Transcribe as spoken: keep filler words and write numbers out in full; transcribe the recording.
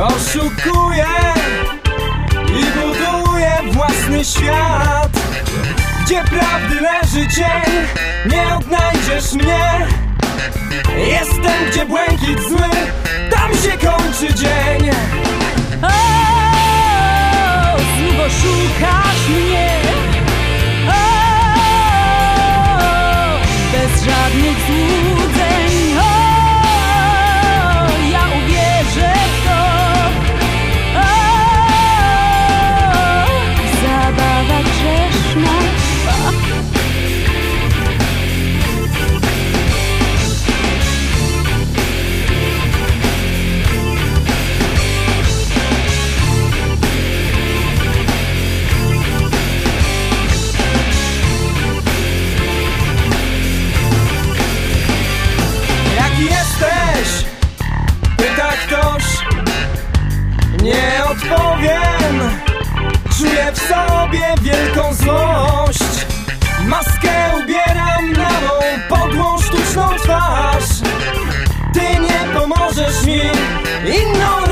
Oszukuję i buduję własny świat, gdzie prawdy leży cień. Nie odnajdziesz mnie. Jestem, gdzie błękit zły, tam się kończy dzień. O, znów oszukasz mnie. O, bez żadnych złudzeń. O, ja uwierzę w to. O, zabawa grzeszna. Pyta ktoś, nie odpowiem. Czuję w sobie wielką złość. Maskę ubieram na mą podłą sztuczną twarz. Ty nie pomożesz mi inną